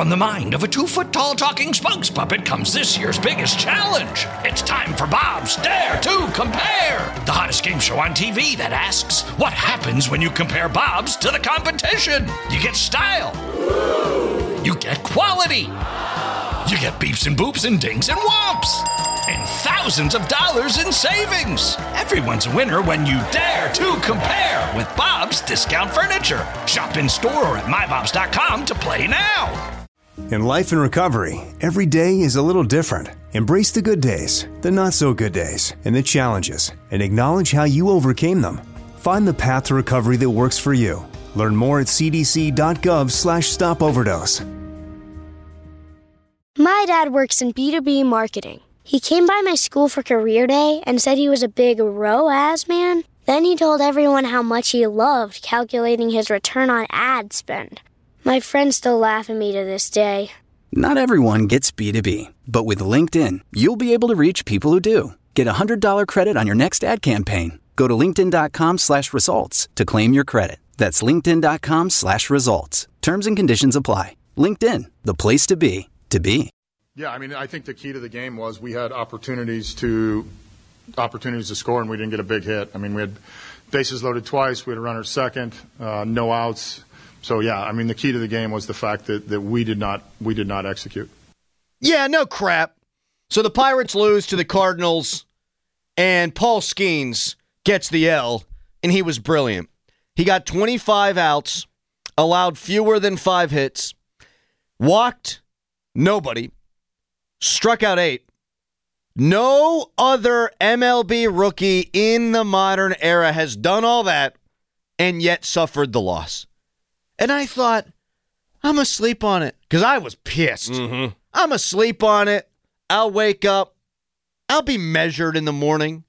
From the mind of a 2-foot-tall talking spokes puppet comes this year's biggest challenge. It's time for Bob's Dare to Compare, the hottest game show on TV that asks, what happens when you compare Bob's to the competition? You get style. You get quality. You get beeps and boops and dings and whomps. And thousands of dollars in savings. Everyone's a winner when you dare to compare with Bob's Discount Furniture. Shop in store or at mybobs.com to play now. In life and recovery, every day is a little different. Embrace the good days, the not so good days, and the challenges, and acknowledge how you overcame them. Find the path to recovery that works for you. Learn more at cdc.gov/stopoverdose. My dad works in B2B marketing. He came by my school for career day and said he was a big ROAS man. Then he told everyone how much he loved calculating his return on ad spend. My friends still laugh at me to this day. Not everyone gets B2B, but with LinkedIn, you'll be able to reach people who do. Get a $100 credit on your next ad campaign. Go to linkedin.com/results to claim your credit. That's linkedin.com/results. Terms and conditions apply. LinkedIn, the place to be, to be. Yeah, I mean, I think the key to the game was we had opportunities to score, and we didn't get a big hit. I mean, we had bases loaded twice. We had a runner second, no outs. So, yeah, I mean, the key to the game was the fact that we did not execute. Yeah, no crap. So the Pirates lose to the Cardinals, and Paul Skeens gets the L, and he was brilliant. He got 25 outs, allowed fewer than 5 hits, walked nobody, struck out 8. No other MLB rookie in the modern era has done all that and yet suffered the loss. And I thought, I'm asleep on it. Because I was pissed. Mm-hmm. I'm asleep on it. I'll wake up. I'll be measured in the morning.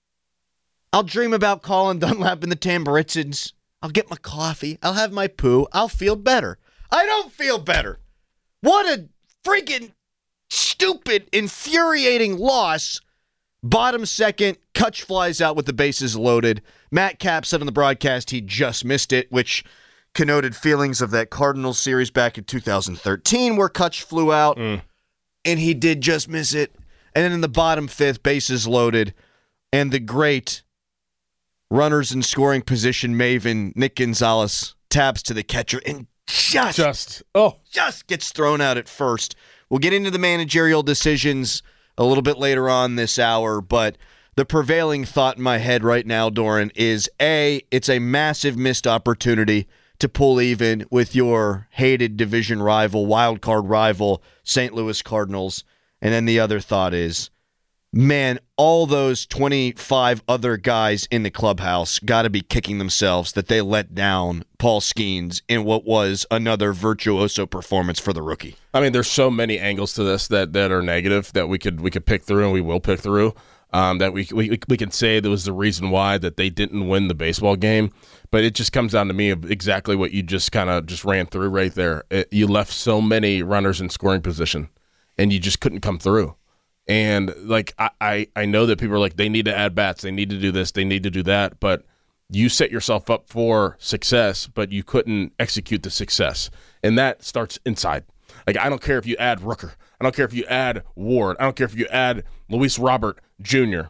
I'll dream about Colin Dunlap and the Tamburitzins. I'll get my coffee. I'll have my poo. I'll feel better. I don't feel better. What a freaking stupid, infuriating loss. Bottom second, Kutch flies out with the bases loaded. Matt Kapp said on the broadcast he just missed it, which connoted feelings of that Cardinals series back in 2013 where Kutch flew out, and he did just miss it. And then in the bottom fifth, bases loaded, and the great runners in scoring position maven Nick Gonzalez taps to the catcher and just gets thrown out at first. We'll get into the managerial decisions a little bit later on this hour, but the prevailing thought in my head right now, Doran, is A, it's a massive missed opportunity to pull even with your hated division rival, wild card rival, St. Louis Cardinals. And then the other thought is, man, all those 25 other guys in the clubhouse got to be kicking themselves that they let down Paul Skeens in what was another virtuoso performance for the rookie. I mean, there's so many angles to this that are negative that we could pick through, and we will pick through. That we can say that was the reason why that they didn't win the baseball game, but it just comes down to me of exactly what you just kind of just ran through right there. You left so many runners in scoring position, and you just couldn't come through. And like I know that people are like, they need to add bats, they need to do this, they need to do that, but you set yourself up for success, but you couldn't execute the success, and that starts inside. Like, I don't care if you add Rooker, I don't care if you add Ward, I don't care if you add Luis Robert Jr.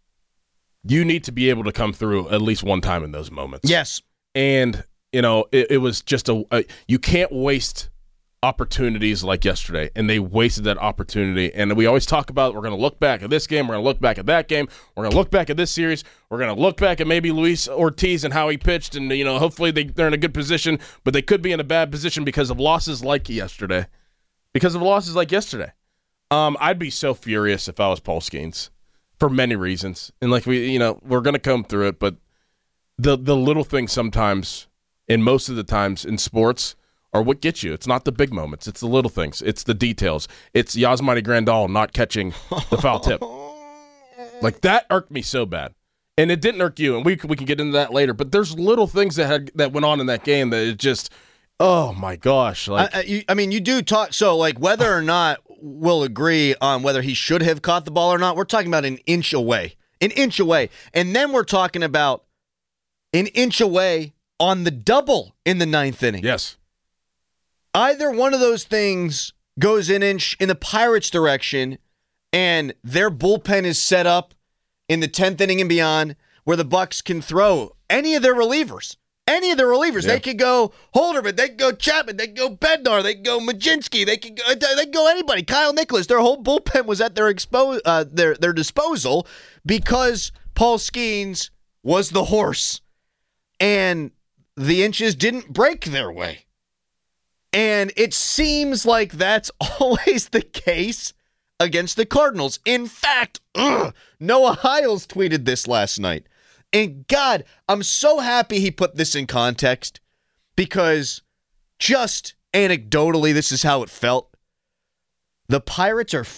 You need to be able to come through at least one time in those moments. Yes. And, it was just you can't waste opportunities like yesterday, and they wasted that opportunity. And we always talk about, we're going to look back at this game, we're going to look back at that game, we're going to look back at this series, we're going to look back at maybe Luis Ortiz and how he pitched, and, hopefully they're in a good position, but they could be in a bad position because of losses like yesterday. I'd be so furious if I was Paul Skeens for many reasons. And like we're going to come through it, but the little things sometimes, and most of the times in sports, are what gets you. It's not the big moments. It's the little things. It's the details. It's Yasmani Grandal not catching the foul tip. Like, that irked me so bad. And it didn't irk you, and we can get into that later. But there's little things that went on in that game that it just, oh my gosh! Like, you do talk. So, like, whether or not we'll agree on whether he should have caught the ball or not, we're talking about an inch away, and then we're talking about an inch away on the double in the ninth inning. Yes. Either one of those things goes in the Pirates' direction, and their bullpen is set up in the 10th inning and beyond, where the Bucks can throw any of their relievers. Yeah. They could go Holderman, they could go Chapman, they could go Bednar, they could go Majinski, they could go anybody. Kyle Nicholas. Their whole bullpen was at their disposal because Paul Skeens was the horse, and the inches didn't break their way. And it seems like that's always the case against the Cardinals. In fact, Noah Hiles tweeted this last night. And God, I'm so happy he put this in context, because just anecdotally, this is how it felt. The Pirates are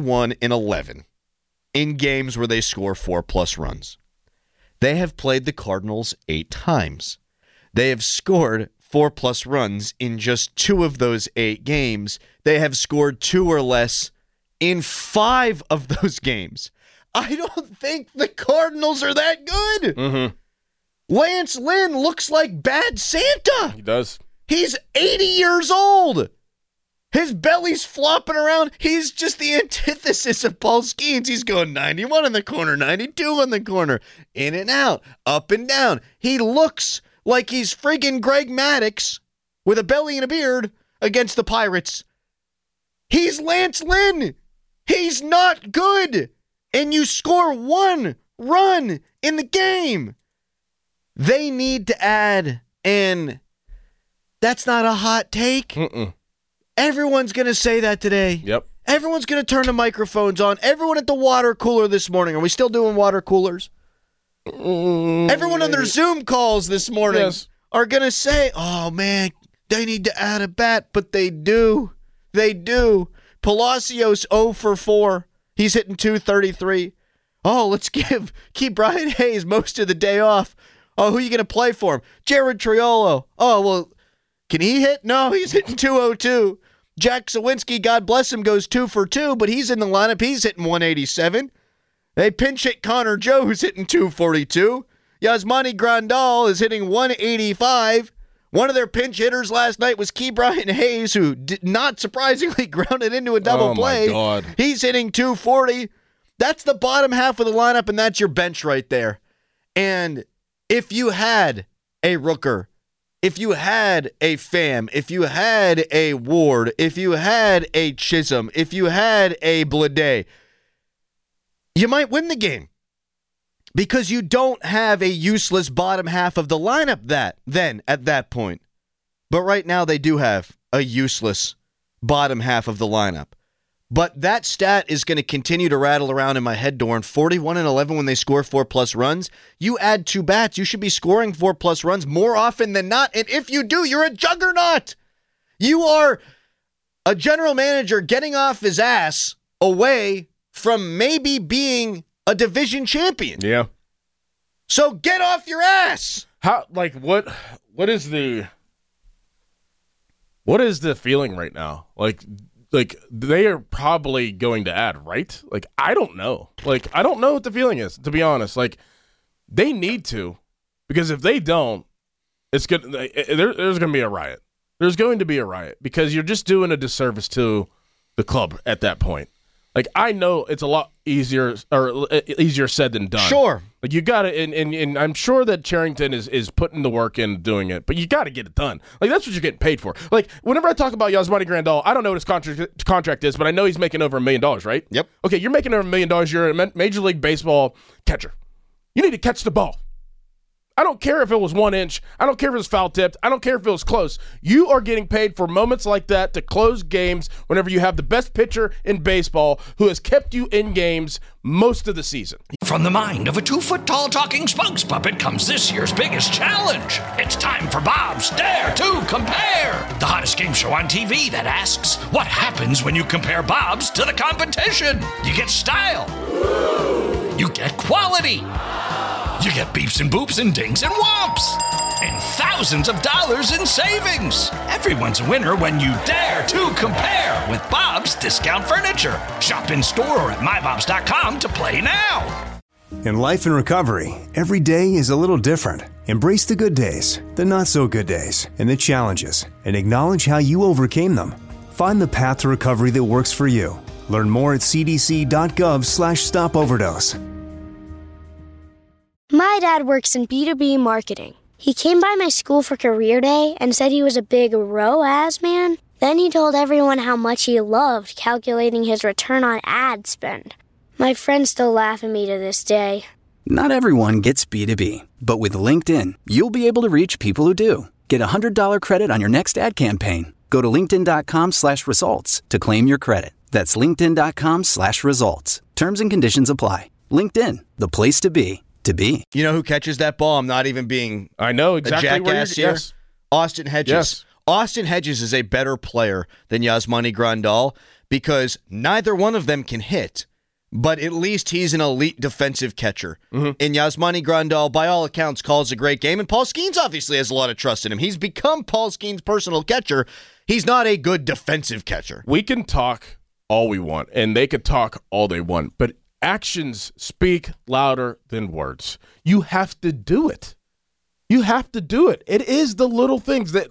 41-11 in games where they score 4+ runs. They have played the Cardinals 8 times. They have scored 4+ runs in just 2 of those 8 games. They have scored 2 or less in 5 of those games. I don't think the Cardinals are that good. Mm-hmm. Lance Lynn looks like Bad Santa. He does. He's 80 years old. His belly's flopping around. He's just the antithesis of Paul Skeens. He's going 91 in the corner, 92 in the corner, in and out, up and down. He looks like he's friggin' Greg Maddux with a belly and a beard against the Pirates. He's Lance Lynn. He's not good. And you score 1 run in the game. They need to add, and that's not a hot take. Everyone's going to say that today. Yep. Everyone's going to turn the microphones on. Everyone at the water cooler this morning. Are we still doing water coolers? Everyone on their Zoom calls this morning are going to say, oh, man, they need to add a bat, but they do. They do. Palacios 0 for 4. He's hitting .233. Oh, let's keep Brian Hayes most of the day off. Oh, who are you going to play for him? Jared Triolo. Oh, well, can he hit? No, he's hitting .202. Jack Sawinski, God bless him, goes 2 for 2, but he's in the lineup. He's hitting .187. They pinch hit Connor Joe, who's hitting .242. Yasmani Grandal is hitting .185. One of their pinch hitters last night was Key Brian Hayes, who did not surprisingly grounded into a double play. My God. He's hitting .240. That's the bottom half of the lineup, and that's your bench right there. And if you had a Rooker, if you had a Pham, if you had a Ward, if you had a Chisholm, if you had a Blade, you might win the game. Because you don't have a useless bottom half of the lineup at that point. But right now they do have a useless bottom half of the lineup. But that stat is going to continue to rattle around in my head, Dorn. 41-11 when they score 4+ runs. You add 2 bats, you should be scoring 4+ runs more often than not. And if you do, you're a juggernaut. You are a general manager getting off his ass away from maybe being a division champion. Yeah. So get off your ass. What is the feeling right now? Like they are probably going to add, right? Like, I don't know. Like, I don't know what the feeling is, to be honest. Like, they need to, because if they don't, it's good. There's going to be a riot. There's going to be a riot because you're just doing a disservice to the club at that point. Like, I know it's a lot easier said than done. Sure. Like, you got to, and I'm sure that Cherington is putting the work in doing it, but you got to get it done. Like, that's what you're getting paid for. Like, whenever I talk about Yasmani Grandal, I don't know what his contract is, but I know he's making over $1 million, right? Yep. Okay, you're making over $1 million. You're a Major League Baseball catcher. You need to catch the ball. I don't care if it was 1 inch. I don't care if it was foul tipped. I don't care if it was close. You are getting paid for moments like that to close games whenever you have the best pitcher in baseball who has kept you in games most of the season. From the mind of a 2-foot-tall talking spokes puppet comes this year's biggest challenge. It's time for Bob's Dare to Compare, the hottest game show on TV that asks, what happens when you compare Bob's to the competition? You get style. You get quality. You get beeps and boops and dings and whomps. And thousands of dollars in savings. Everyone's a winner when you dare to compare with Bob's Discount Furniture. Shop in store or at mybobs.com to play now. In life and recovery, every day is a little different. Embrace the good days, the not so good days, and the challenges, and acknowledge how you overcame them. Find the path to recovery that works for you. Learn more at cdc.gov/stopoverdose. My dad works in B2B marketing. He came by my school for career day and said he was a big ROAS man. Then he told everyone how much he loved calculating his return on ad spend. My friends still laugh at me to this day. Not everyone gets B2B, but with LinkedIn, you'll be able to reach people who do. Get a $100 credit on your next ad campaign. Go to linkedin.com/results to claim your credit. That's linkedin.com/results. Terms and conditions apply. LinkedIn, the place to be, to be. You know who catches that ball? I'm not even being I know exactly a jackass here. Yes. Austin Hedges. Yes. Austin Hedges is a better player than Yasmani Grandal because neither one of them can hit. But at least he's an elite defensive catcher. And Yasmani Grandal, by all accounts, calls a great game. And Paul Skeens obviously has a lot of trust in him. He's become Paul Skeens' personal catcher. He's not a good defensive catcher. We can talk all we want, and they could talk all they want, but actions speak louder than words. You have to do it. You have to do it. It is the little things that,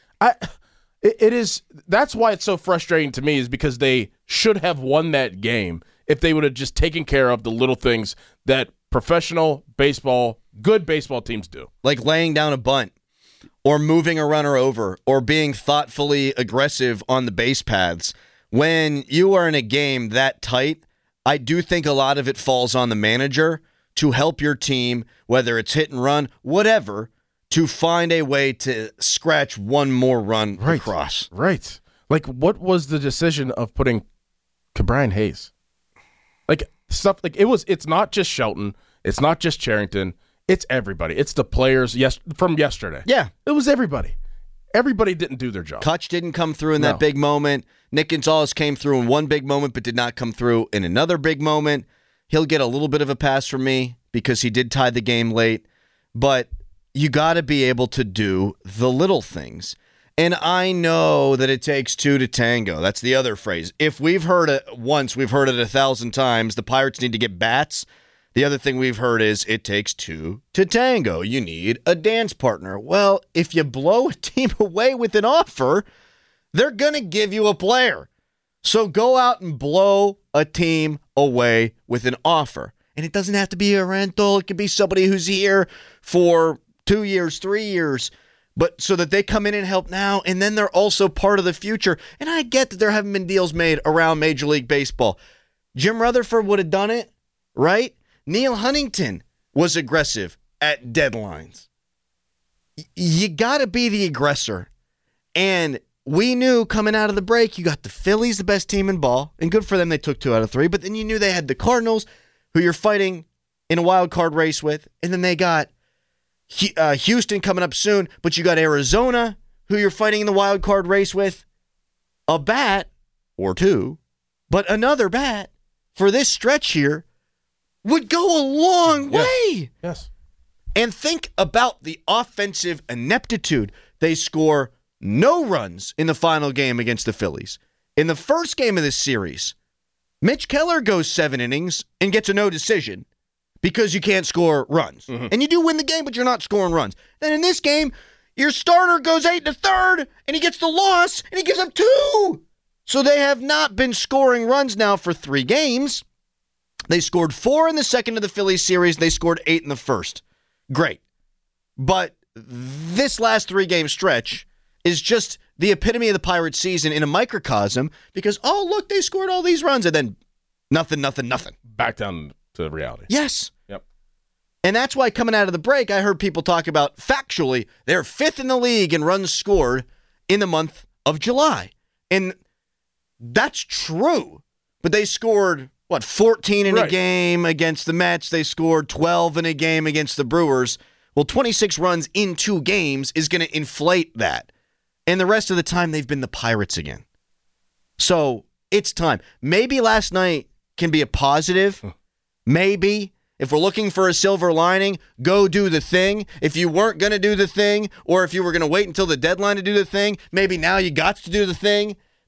it is. That's why it's so frustrating to me, is because they should have won that game if they would have just taken care of the little things that professional baseball, good baseball teams do. Like laying down a bunt or moving a runner over or being thoughtfully aggressive on the base paths. When you are in a game that tight, I do think a lot of it falls on the manager to help your team, whether it's hit and run, whatever, to find a way to scratch one more run across. Right. Like, what was the decision of putting Ke'Bryan Hayes? Like, stuff like it's not just Shelton, it's not just Cherington, it's everybody. It's the players from yesterday. Yeah. It was everybody. Everybody didn't do their job. Kutch didn't come through in that big moment. Nick Gonzalez came through in one big moment but did not come through in another big moment. He'll get a little bit of a pass from me because he did tie the game late. But you got to be able to do the little things. And I know that it takes two to tango. That's the other phrase. If we've heard it once, we've heard it 1,000 times. The Pirates need to get bats. The other thing we've heard is it takes two to tango. You need a dance partner. Well, if you blow a team away with an offer, they're going to give you a player. So go out and blow a team away with an offer. And it doesn't have to be a rental. It could be somebody who's here for 2 years, 3 years, but so that they come in and help now, and then they're also part of the future. And I get that there haven't been deals made around Major League Baseball. Jim Rutherford would have done it, right? Neil Huntington was aggressive at deadlines. You got to be the aggressor. And we knew coming out of the break, you got the Phillies, the best team in ball, and good for them, they took 2 out of 3, but then you knew they had the Cardinals, who you're fighting in a wild card race with, and then they got Houston coming up soon, but you got Arizona, who you're fighting in the wild card race with. A bat, or two, but another bat for this stretch here would go a long way. Yes. And think about the offensive ineptitude. They score no runs in the final game against the Phillies. In the first game of this series, Mitch Keller goes 7 innings and gets a no decision because you can't score runs. Mm-hmm. And you do win the game, but you're not scoring runs. Then in this game, your starter goes 8 1/3, and he gets the loss, and he gives up 2. So they have not been scoring runs now for 3 games. They scored 4 in the second of the Phillies series. They scored 8 in the first. Great. But this last 3-game stretch is just the epitome of the Pirates season in a microcosm because, oh, look, they scored all these runs, and then nothing. Back down to reality. Yes. Yep. And that's why coming out of the break, I heard people talk about, factually, they're 5th in the league in runs scored in the month of July. And that's true. But they scored, 14 in a game against the Mets. They scored 12 in a game against the Brewers. Well, 26 runs in 2 games is going to inflate that. And the rest of the time, they've been the Pirates again. So it's time. Maybe last night can be a positive. Maybe. If we're looking for a silver lining, go do the thing. If you weren't going to do the thing, or if you were going to wait until the deadline to do the thing, maybe now you got to do the thing.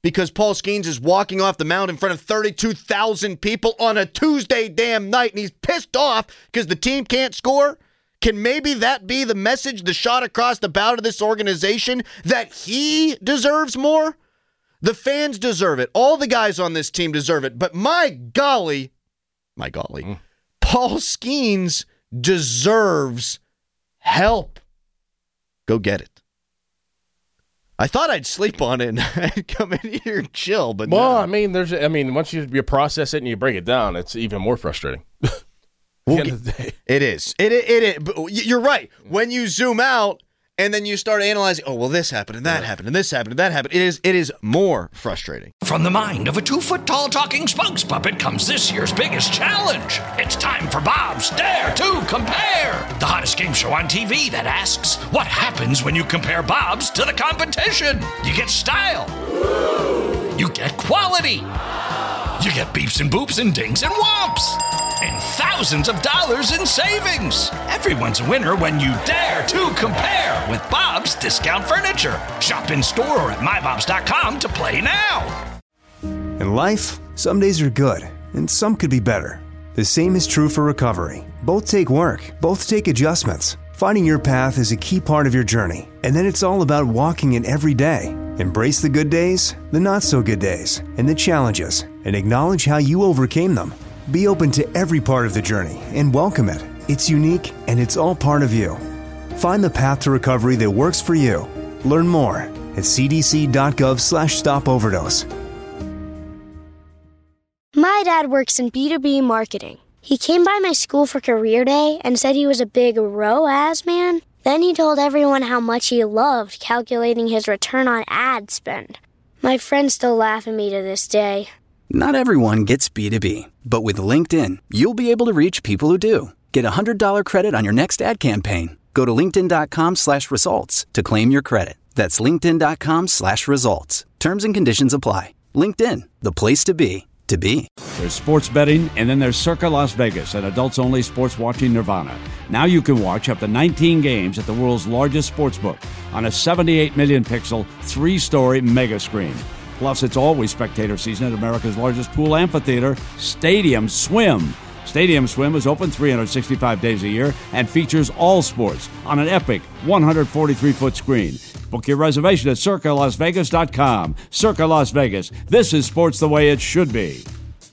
because Paul Skeens is walking off the mound in front of 32,000 people on a Tuesday damn night, and he's pissed off because the team can't score? Can maybe that be the message, the shot across the bow to this organization, that he deserves more? The fans deserve it. All the guys on this team deserve it. But my golly, Paul Skeens deserves help. Go get it. I thought I'd sleep on it and come in here and chill, but well, no. Once you process it and you break it down, it's even more frustrating. At the end of the day. It is. It is. You're right. When you zoom out and then you start analyzing, oh, well, this happened and that happened and this happened and that happened. It is more frustrating. From the mind of a 2-foot-tall talking spokes puppet comes this year's biggest challenge. It's time for Bob's Dare to Compare, the hottest game show on TV that asks, what happens when you compare Bob's to the competition? You get style. You get quality. You get beeps and boops and dings and whomps. And thousands of dollars in savings. Everyone's a winner when you dare to compare with Bob's Discount Furniture. Shop in store or at mybobs.com to play now. In life, some days are good, and some could be better. The same is true for recovery. Both take work, both take adjustments. Finding your path is a key part of your journey, and then it's all about walking it every day. Embrace the good days, the not so good days, and the challenges, and acknowledge how you overcame them. Be open to every part of the journey and welcome it. It's unique and it's all part of you. Find the path to recovery that works for you. Learn more at cdc.gov/stopoverdose. My dad works in B2B marketing. He came by my school for career day and said he was a big ROAS man. Then he told everyone how much he loved calculating his return on ad spend. My friends still laugh at me to this day. Not everyone gets B2B, but with LinkedIn, you'll be able to reach people who do. Get a $100 credit on your next ad campaign. Go to linkedin.com/results to claim your credit. That's linkedin.com/results. Terms and conditions apply. LinkedIn, the place to be, to be. There's sports betting, and then there's Circa Las Vegas, an adults-only sports watching nirvana. Now you can watch up to 19 games at the world's largest sportsbook on a 78 million pixel, 3-story mega screen. Plus, it's always spectator season at America's largest pool amphitheater, Stadium Swim. Stadium Swim is open 365 days a year and features all sports on an epic 143-foot screen. Book your reservation at CircaLasVegas.com. Circa Las Vegas. This is sports the way it should be.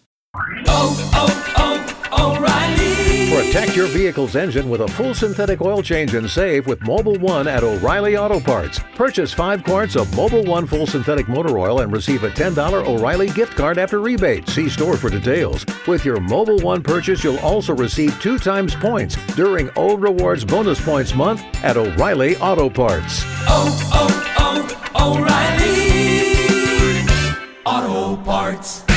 O'Reilly. Protect your vehicle's engine with a full synthetic oil change and save with Mobil 1 at O'Reilly Auto Parts. Purchase 5 quarts of Mobil 1 full synthetic motor oil and receive a $10 O'Reilly gift card after rebate. See store for details. With your Mobil 1 purchase, you'll also receive 2 times points during O Rewards Bonus Points Month at O'Reilly Auto Parts. O'Reilly Auto Parts.